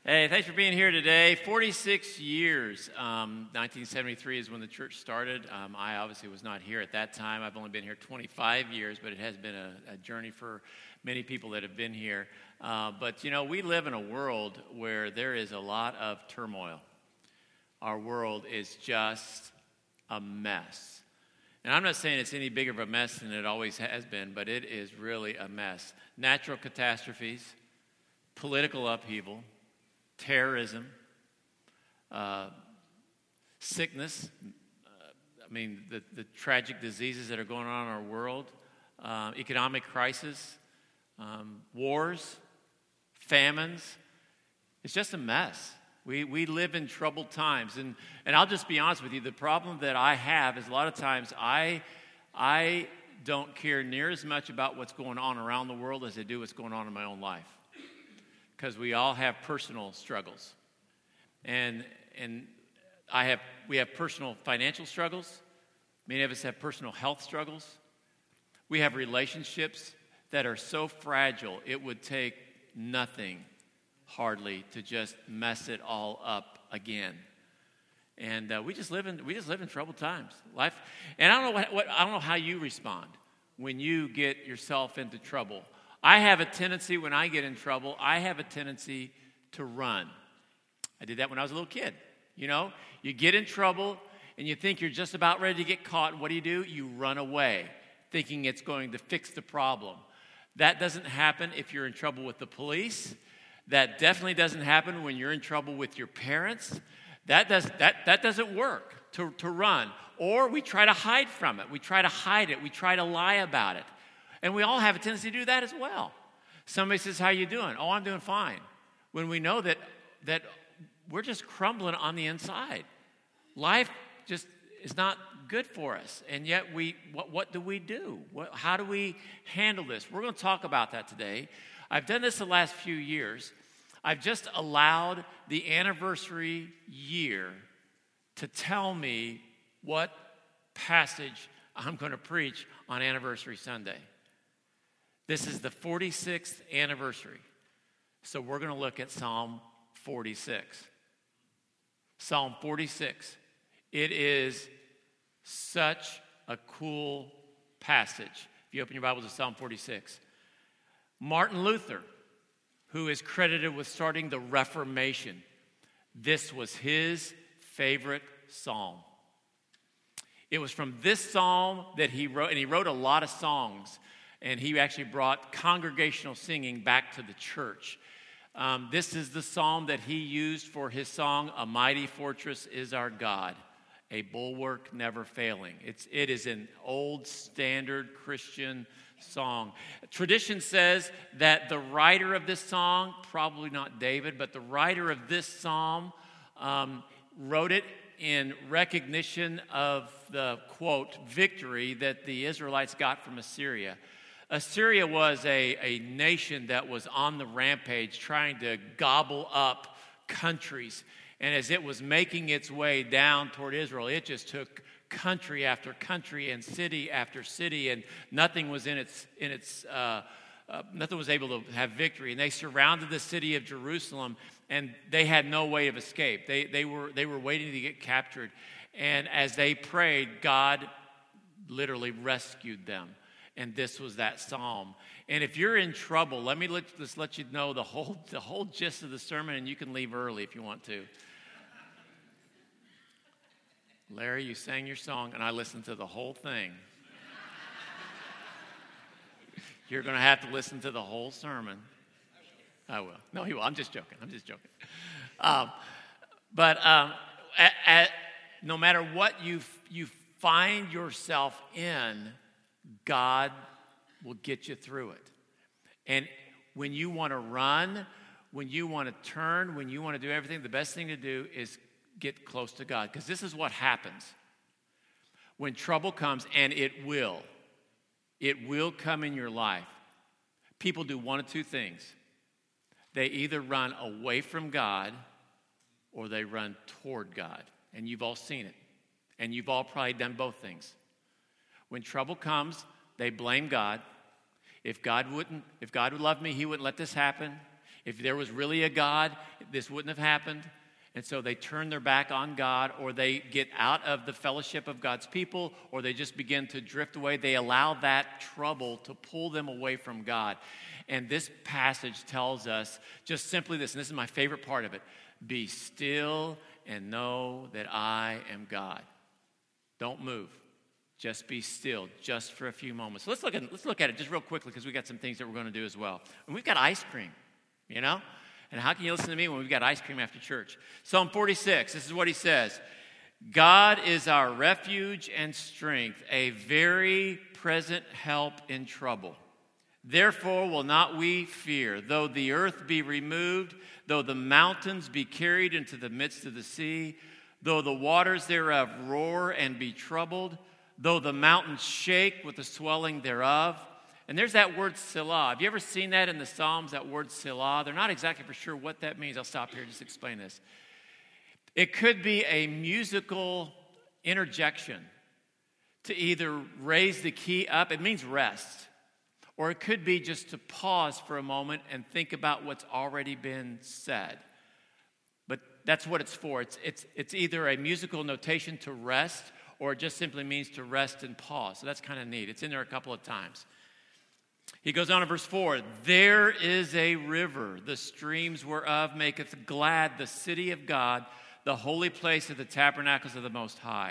Hey, thanks for being here today. 46 years. 1973 is when the church started. I obviously was not here at that time. I've only been here 25 years, but it has been a journey for many people that have been here. But, you know, we live in a world where there is a lot of turmoil. Our world is just a mess. And I'm not saying it's any bigger of a mess than it always has been, but it is really a mess. Natural catastrophes, political upheaval, terrorism, sickness, the tragic diseases that are going on in our world, economic crisis, wars, famines. It's just a mess. We live in troubled times. And I'll just be honest with you, the problem that I have is a lot of times I don't care near as much about what's going on around the world as I do what's going on in my own life. Because we all have personal struggles. And we have personal financial struggles. Many of us have personal health struggles. We have relationships that are so fragile, it would take nothing hardly to just mess it all up again. And we just live in troubled times. Life, and I don't know how you respond when you get yourself into trouble. I have a tendency, when I get in trouble, to run. I did that when I was a little kid. You know, you get in trouble and you think you're just about ready to get caught. And what do? You run away, thinking it's going to fix the problem. That doesn't happen if you're in trouble with the police. That definitely doesn't happen when you're in trouble with your parents. That doesn't work to run. Or we try to hide from it. We try to hide it. We try to lie about it. And we all have a tendency to do that as well. Somebody says, "How you doing?" "Oh, I'm doing fine." When we know that we're just crumbling on the inside. Life just is not good for us. And yet what do we do? How do we handle this? We're going to talk about that today. I've done this the last few years. I've just allowed the anniversary year to tell me what passage I'm going to preach on Anniversary Sunday. This is the 46th anniversary. So we're going to look at Psalm 46. Psalm 46. It is such a cool passage. If you open your Bible to Psalm 46. Martin Luther, who is credited with starting the Reformation, this was his favorite psalm. It was from this psalm that he wrote, and he wrote a lot of songs, and he actually brought congregational singing back to the church. This is the psalm that he used for his song, "A Mighty Fortress is Our God, a Bulwark Never Failing." It is an old standard Christian song. Tradition says that the writer of this song, probably not David, but the writer of this psalm wrote it in recognition of the, quote, victory that the Israelites got from Assyria. Assyria was a nation that was on the rampage trying to gobble up countries. And as it was making its way down toward Israel, it just took country after country and city after city, and nothing was nothing was able to have victory. And they surrounded the city of Jerusalem, and they had no way of escape. They were waiting to get captured. And as they prayed, God literally rescued them. And this was that psalm. And if you're in trouble, let me just let you know the whole gist of the sermon, and you can leave early if you want to. Larry, you sang your song, and I listened to the whole thing. You're going to have to listen to the whole sermon. I will. No, he will. I'm just joking. No matter what you find yourself in, God will get you through it. And when you want to run, when you want to turn, when you want to do everything, the best thing to do is get close to God. Because this is what happens. When trouble comes, and it will come in your life. People do one of two things. They either run away from God or they run toward God. And you've all seen it. And you've all probably done both things. When trouble comes, they blame God. If God would love me, he wouldn't let this happen. If there was really a God, this wouldn't have happened. And so they turn their back on God, or they get out of the fellowship of God's people, or they just begin to drift away. They allow that trouble to pull them away from God. And this passage tells us just simply this, and this is my favorite part of it: be still and know that I am God. Don't move. Just be still, just for a few moments. So let's look at it just real quickly, because we got some things that we're going to do as well. And we've got ice cream, you know? And how can you listen to me when we've got ice cream after church? Psalm 46, this is what he says. God is our refuge and strength, a very present help in trouble. Therefore will not we fear, though the earth be removed, though the mountains be carried into the midst of the sea, though the waters thereof roar and be troubled, though the mountains shake with the swelling thereof. And there's that word Selah. Have you ever seen that in the Psalms, that word Selah? They're not exactly for sure what that means. I'll stop here and just explain this. It could be a musical interjection to either raise the key up. It means rest. Or it could be just to pause for a moment and think about what's already been said. But that's what it's for. It's either a musical notation to rest, or it just simply means to rest and pause. So that's kind of neat. It's in there a couple of times. He goes on in verse 4, there is a river, the streams whereof maketh glad the city of God, the holy place of the tabernacles of the Most High.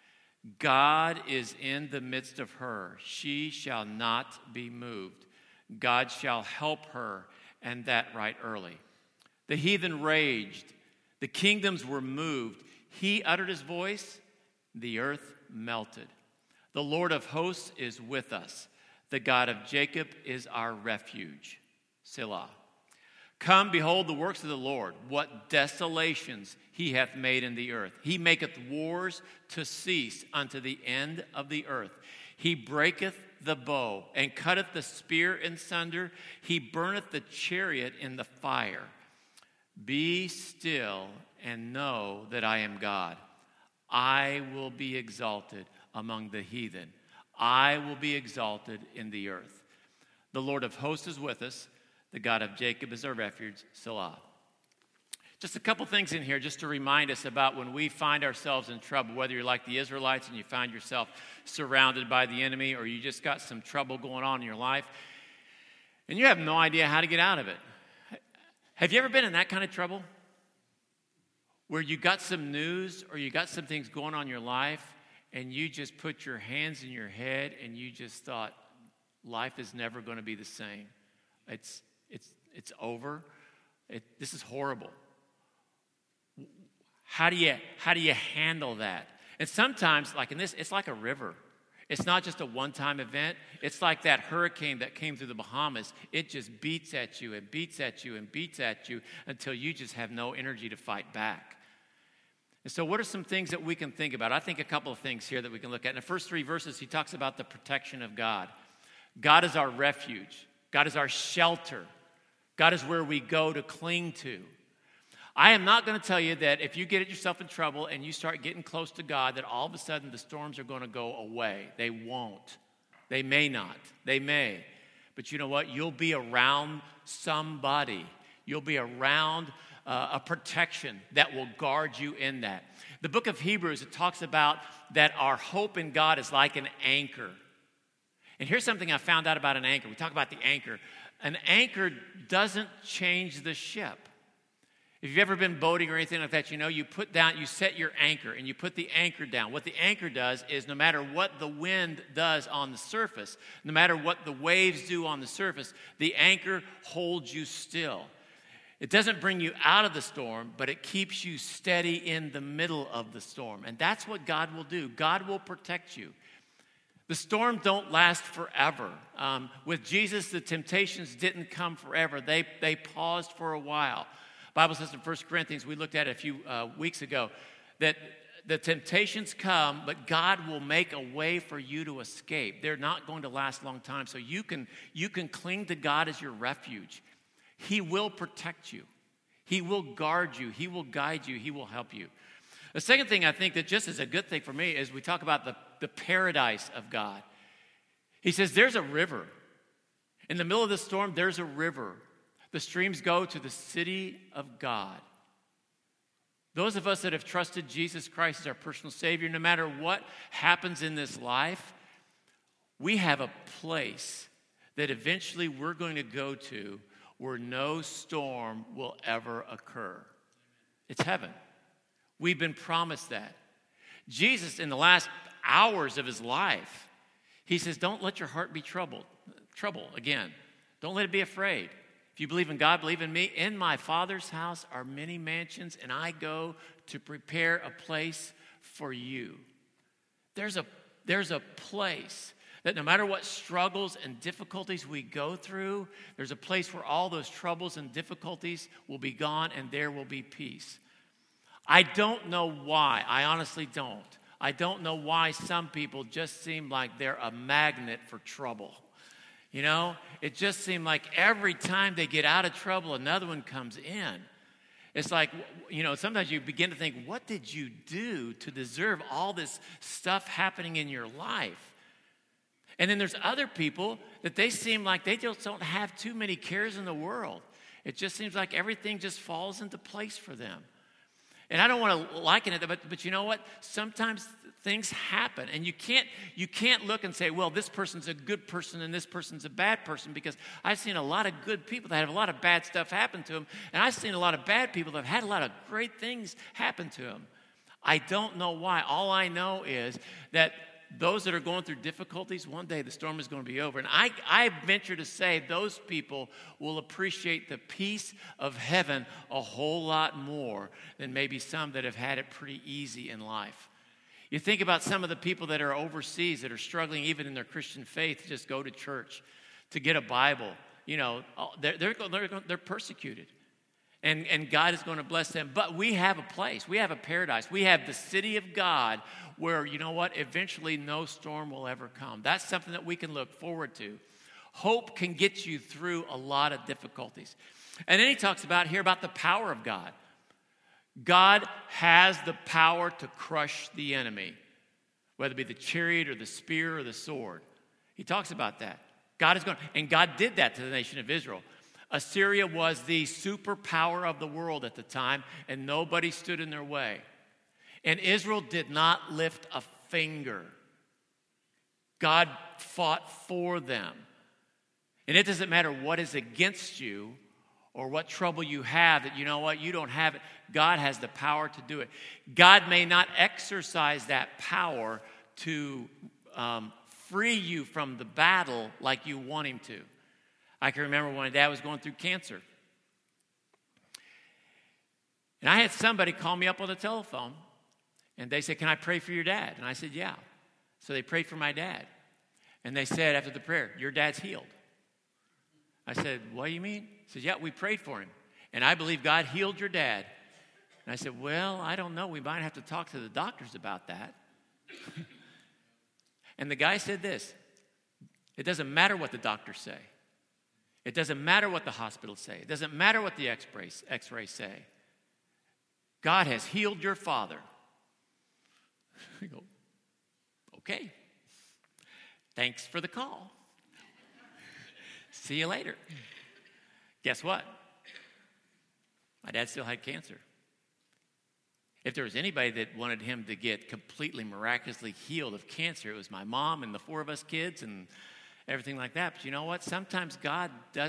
God is in the midst of her. She shall not be moved. God shall help her, and that right early. The heathen raged. The kingdoms were moved. He uttered his voice. The earth melted. The Lord of hosts is with us. The God of Jacob is our refuge. Selah. Come, behold the works of the Lord, what desolations he hath made in the earth. He maketh wars to cease unto the end of the earth. He breaketh the bow, and cutteth the spear in sunder. He burneth the chariot in the fire. Be still and know that I am God. I will be exalted among the heathen. I will be exalted in the earth. The Lord of hosts is with us. The God of Jacob is our refuge. Selah. Just a couple things in here just to remind us about when we find ourselves in trouble, whether you're like the Israelites and you find yourself surrounded by the enemy, or you just got some trouble going on in your life and you have no idea how to get out of it. Have you ever been in that kind of trouble? Where you got some news or you got some things going on in your life and you just put your hands in your head and you just thought, life is never going to be the same. It's over. This is horrible. How do you handle that? And sometimes, like in this, it's like a river. It's not just a one-time event. It's like that hurricane that came through the Bahamas. It just beats at you and beats at you and beats at you until you just have no energy to fight back. And so what are some things that we can think about? I think a couple of things here that we can look at. In the first 3 verses, he talks about the protection of God. God is our refuge. God is our shelter. God is where we go to cling to. I am not going to tell you that if you get yourself in trouble and you start getting close to God, that all of a sudden the storms are going to go away. They won't. They may not. They may. But you know what? You'll be around somebody. You'll be around a protection that will guard you in that. The book of Hebrews, it talks about that our hope in God is like an anchor. And here's something I found out about an anchor. We talk about the anchor. An anchor doesn't change the ship. If you've ever been boating or anything like that, you know you set your anchor and you put the anchor down. What the anchor does is no matter what the wind does on the surface, no matter what the waves do on the surface, the anchor holds you still. It doesn't bring you out of the storm, but it keeps you steady in the middle of the storm. And that's what God will do. God will protect you. The storms don't last forever. With Jesus, the temptations didn't come forever. They paused for a while. The Bible says in 1 Corinthians, we looked at it a few weeks ago, that the temptations come, but God will make a way for you to escape. They're not going to last a long time. So you can cling to God as your refuge. He will protect you. He will guard you. He will guide you. He will help you. The second thing I think that just is a good thing for me is we talk about the paradise of God. He says there's a river. In the middle of the storm, there's a river. The streams go to the city of God. Those of us that have trusted Jesus Christ as our personal Savior, no matter what happens in this life, we have a place that eventually we're going to go to where no storm will ever occur. It's heaven. We've been promised that. Jesus, in the last hours of his life, he says, don't let your heart be troubled. Trouble, again. Don't let it be afraid. If you believe in God, believe in me. In my Father's house are many mansions, and I go to prepare a place for you. There's a place that no matter what struggles and difficulties we go through, there's a place where all those troubles and difficulties will be gone and there will be peace. I don't know why. I honestly don't. I don't know why some people just seem like they're a magnet for trouble. You know, it just seemed like every time they get out of trouble, another one comes in. It's like, you know, sometimes you begin to think, what did you do to deserve all this stuff happening in your life? And then there's other people that they seem like they just don't have too many cares in the world. It just seems like everything just falls into place for them. And I don't want to liken it, but you know what? Sometimes things happen, and you can't look and say, well, this person's a good person and this person's a bad person, because I've seen a lot of good people that have a lot of bad stuff happen to them, and I've seen a lot of bad people that have had a lot of great things happen to them. I don't know why. All I know is that those that are going through difficulties, one day the storm is going to be over. And I venture to say those people will appreciate the peace of heaven a whole lot more than maybe some that have had it pretty easy in life. You think about some of the people that are overseas that are struggling even in their Christian faith to just go to church, to get a Bible. You know, they're persecuted. And God is going to bless them. But we have a place. We have a paradise. We have the city of God where, you know what, eventually no storm will ever come. That's something that we can look forward to. Hope can get you through a lot of difficulties. And then he talks about here about the power of God. God has the power to crush the enemy, whether it be the chariot or the spear or the sword. He talks about that. And God did that to the nation of Israel. Assyria was the superpower of the world at the time, and nobody stood in their way. And Israel did not lift a finger. God fought for them. And it doesn't matter what is against you or what trouble you have, that you know what, you don't have it. God has the power to do it. God may not exercise that power to free you from the battle like you want him to. I can remember when my dad was going through cancer. And I had somebody call me up on the telephone, and they said, can I pray for your dad? And I said, yeah. So they prayed for my dad. And they said after the prayer, your dad's healed. I said, what do you mean? He said, yeah, we prayed for him. And I believe God healed your dad. And I said, well, I don't know. We might have to talk to the doctors about that. And the guy said this, it doesn't matter what the doctors say. It doesn't matter what the hospitals say. It doesn't matter what the x-rays say. God has healed your father. I go, okay. Thanks for the call. See you later. Guess what? My dad still had cancer. If there was anybody that wanted him to get completely miraculously healed of cancer, it was my mom and the 4 of us kids and everything like that. But you know what? Sometimes God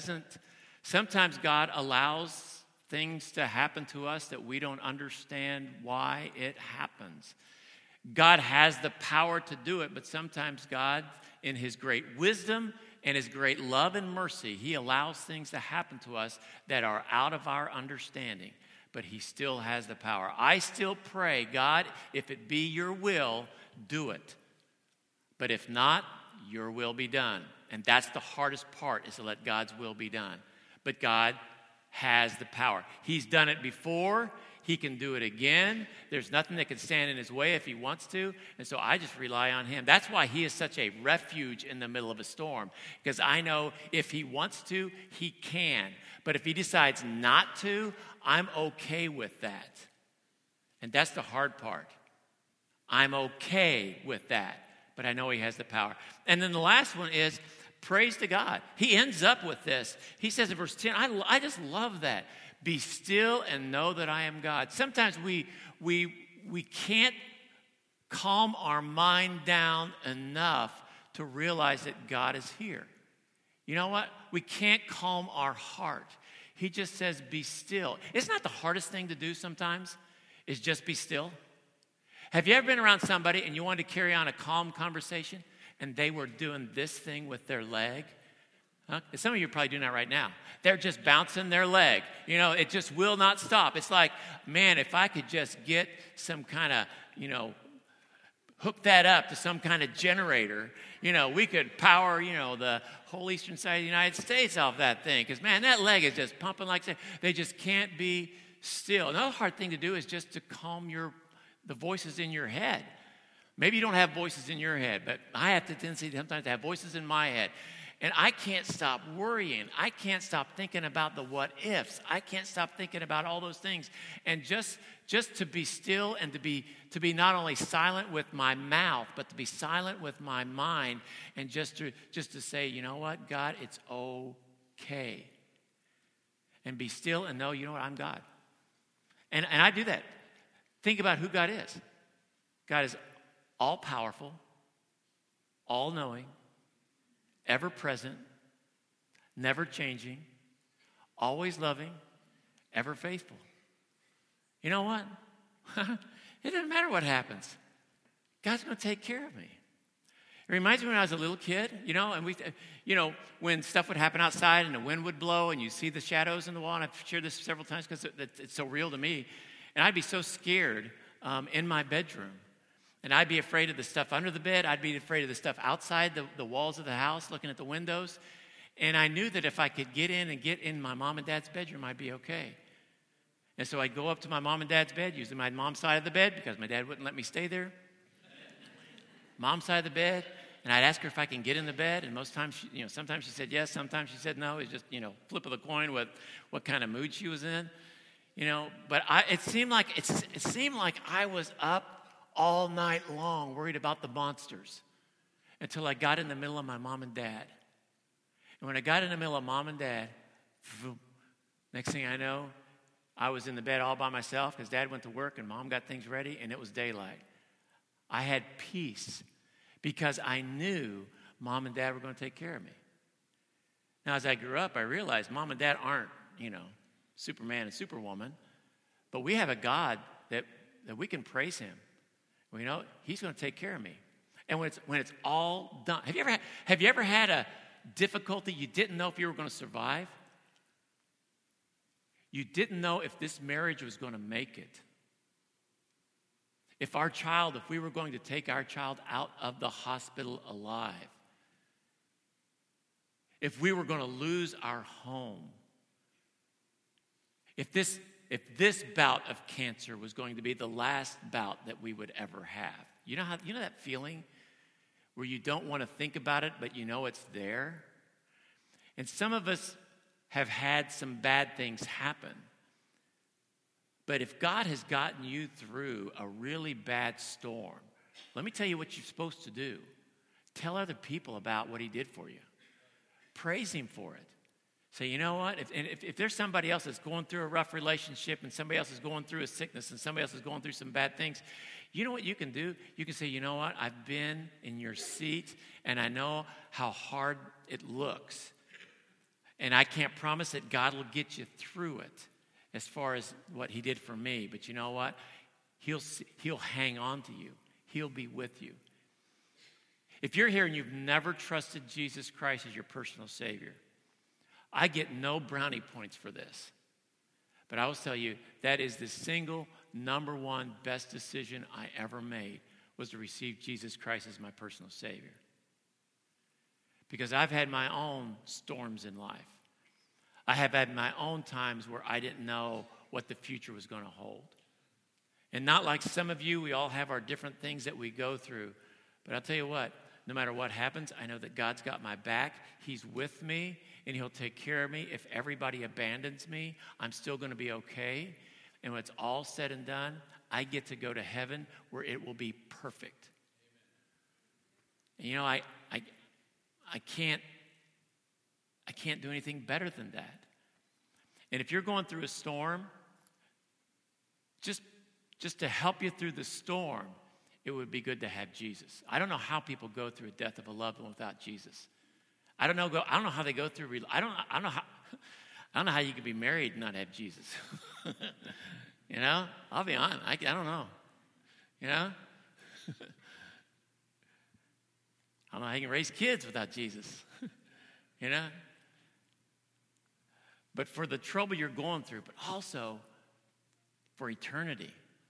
allows things to happen to us that we don't understand why it happens. God has the power to do it, but sometimes God, in his great wisdom and his great love and mercy, he allows things to happen to us that are out of our understanding. But he still has the power. I still pray, God, if it be your will, do it. But if not, your will be done. And that's the hardest part, is to let God's will be done. But God has the power. He's done it before. He can do it again. There's nothing that can stand in his way if he wants to. And so I just rely on him. That's why he is such a refuge in the middle of a storm. Because I know if he wants to, he can. But if he decides not to, I'm okay with that. And that's the hard part. I'm okay with that. But I know he has the power. And then the last one is Praise to God. He ends up with this. He says in verse 10, I just love that. Be still and know that I am God. Sometimes we can't calm our mind down enough to realize that God is here. You know what? We can't calm our heart. He just says, be still. It's not the hardest thing to do sometimes, is just be still. Have you ever been around somebody and you wanted to carry on a calm conversation and they were doing this thing with their leg? Huh? Some of you are probably doing that right now. They're just bouncing their leg. You know, it just will not stop. It's like, man, if I could just get some kind of, hook that up to some kind of generator, we could power, the whole eastern side of the United States off that thing. Because, man, that leg is just pumping like they just can't be still. Another hard thing to do is just to calm the voices in your head. Maybe you don't have voices in your head, but I have the tendency sometimes to have voices in my head. And I can't stop worrying. I can't stop thinking about the what ifs. I can't stop thinking about all those things. And just to be still and to be not only silent with my mouth, but to be silent with my mind, and just to say, you know what, God, it's okay. And be still and know, you know what, I'm God. And I do that. Think about who God is. God is all-powerful, all-knowing, ever-present, never-changing, always loving, ever-faithful. You know what? It doesn't matter what happens. God's going to take care of me. It reminds me when I was a little kid, and when stuff would happen outside and the wind would blow and you see the shadows in the wall, and I've shared this several times because it's so real to me, and I'd be so scared in my bedroom. And I'd be afraid of the stuff under the bed. I'd be afraid of the stuff outside the walls of the house, looking at the windows. And I knew that if I could get in my mom and dad's bedroom, I'd be okay. And so I'd go up to my mom and dad's bed, using my mom's side of the bed because my dad wouldn't let me stay there. Mom's side of the bed. And I'd ask her if I can get in the bed. And most times, sometimes she said yes, sometimes she said no. It was just, flip of the coin with what kind of mood she was in. But it seemed like I was up all night long worried about the monsters until I got in the middle of my mom and dad. And when I got in the middle of mom and dad, next thing I know, I was in the bed all by myself because dad went to work and mom got things ready and it was daylight. I had peace because I knew mom and dad were going to take care of me. Now, as I grew up, I realized mom and dad aren't, Superman and Superwoman, but we have a God that we can praise him. He's going to take care of me. And when it's all done, have you ever had a difficulty you didn't know if you were going to survive? You didn't know if this marriage was going to make it. If we were going to take our child out of the hospital alive. If we were going to lose our home. If this bout of cancer was going to be the last bout that we would ever have. You know that feeling where you don't want to think about it, but you know it's there? And some of us have had some bad things happen. But if God has gotten you through a really bad storm, let me tell you what you're supposed to do. Tell other people about what he did for you. Praise him for it. Say, you know what? If there's somebody else that's going through a rough relationship and somebody else is going through a sickness and somebody else is going through some bad things, you know what you can do? You can say, you know what? I've been in your seat and I know how hard it looks. And I can't promise that God will get you through it as far as what he did for me. But you know what? He'll hang on to you. He'll be with you. If you're here and you've never trusted Jesus Christ as your personal Savior, I get no brownie points for this. But I will tell you, that is the single number one best decision I ever made, was to receive Jesus Christ as my personal Savior. Because I've had my own storms in life. I have had my own times where I didn't know what the future was going to hold. And not like some of you, we all have our different things that we go through. But I'll tell you what, no matter what happens, I know that God's got my back. He's with me, and he'll take care of me. If everybody abandons me, I'm still going to be okay. And when it's all said and done, I get to go to heaven where it will be perfect. And I can't I can't do anything better than that. And if you're going through a storm, just to help you through the storm, it would be good to have Jesus. I don't know how people go through a death of a loved one without Jesus. I don't know how they go through. I don't know how you could be married and not have Jesus. You know, I'll be honest. I don't know. You know, I don't know how you can raise kids without Jesus. You know, but for the trouble you're going through, but also for eternity,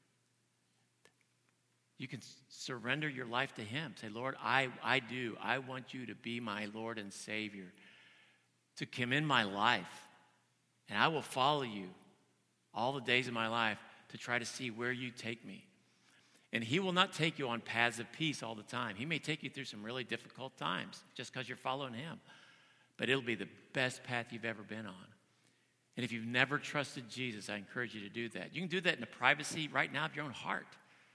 you can surrender your life to him. Say, Lord, I want you to be my Lord and Savior, to come in my life, and I will follow you all the days of my life to try to see where you take me. And he will not take you on paths of peace all the time. He may take you through some really difficult times just because you're following him. But it'll be the best path you've ever been on. And if you've never trusted Jesus, I encourage you to do that. You can do that in the privacy right now of your own heart.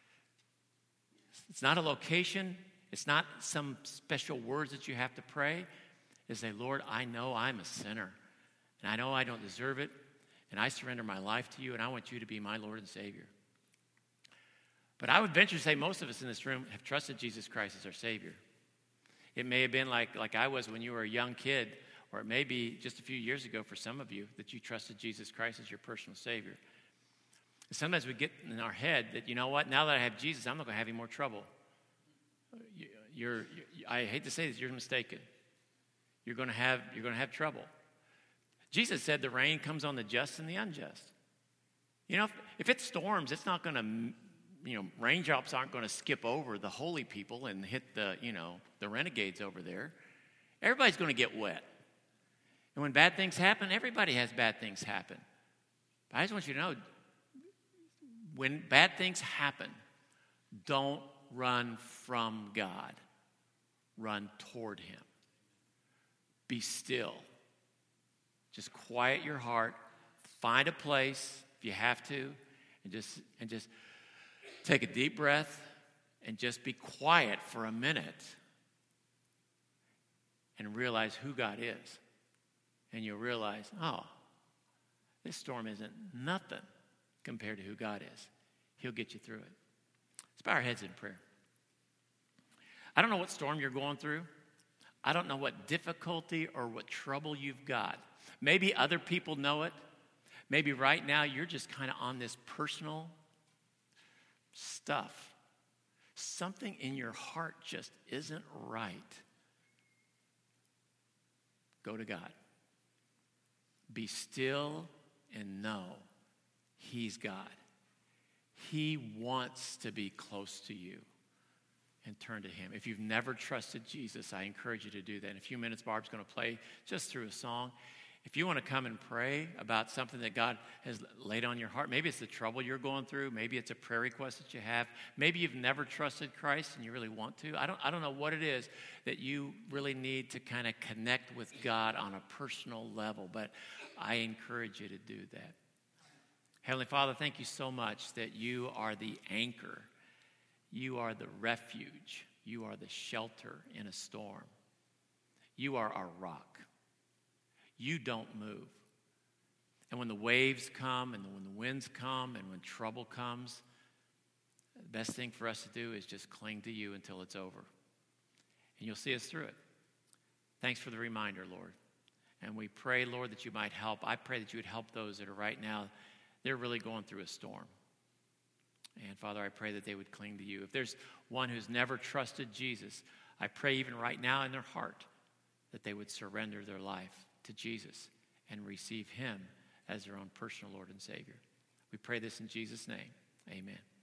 It's not a location. It's not some special words that you have to pray. It's say, Lord, I know I'm a sinner. And I know I don't deserve it. And I surrender my life to you. And I want you to be my Lord and Savior. But I would venture to say most of us in this room have trusted Jesus Christ as our Savior. It may have been like I was when you were a young kid, or it may be just a few years ago for some of you that you trusted Jesus Christ as your personal Savior. And sometimes we get in our head that, you know what, now that I have Jesus, I'm not going to have any more trouble. I hate to say this, you're mistaken. You're going to have trouble. Jesus said the rain comes on the just and the unjust. You know, if it storms, it's not going to, raindrops aren't going to skip over the holy people and hit the renegades over there. Everybody's going to get wet. And when bad things happen, everybody has bad things happen. But I just want you to know, when bad things happen, don't run from God. Run toward him. Be still. Just quiet your heart. Find a place, if you have to, and just take a deep breath and just be quiet for a minute and realize who God is. And you'll realize, oh, this storm isn't nothing compared to who God is. He'll get you through it. Let's bow our heads in prayer. I don't know what storm you're going through. I don't know what difficulty or what trouble you've got. Maybe other people know it. Maybe right now you're just kind of on this personal stuff. Something in your heart just isn't right. Go to God. Be still and know he's God. He wants to be close to you, and turn to him. If you've never trusted Jesus, I encourage you to do that. In a few minutes, Barb's going to play just through a song. If you want to come and pray about something that God has laid on your heart, maybe it's the trouble you're going through, maybe it's a prayer request that you have, maybe you've never trusted Christ and you really want to. I don't know what it is that you really need to kind of connect with God on a personal level, but I encourage you to do that. Heavenly Father, thank you so much that you are the anchor. You are the refuge. You are the shelter in a storm. You are our rock. You don't move. And when the waves come and when the winds come and when trouble comes, the best thing for us to do is just cling to you until it's over. And you'll see us through it. Thanks for the reminder, Lord. And we pray, Lord, that you might help. I pray that you would help those that are right now, they're really going through a storm. And Father, I pray that they would cling to you. If there's one who's never trusted Jesus, I pray even right now in their heart that they would surrender their life to Jesus and receive him as their own personal Lord and Savior. We pray this in Jesus' name. Amen.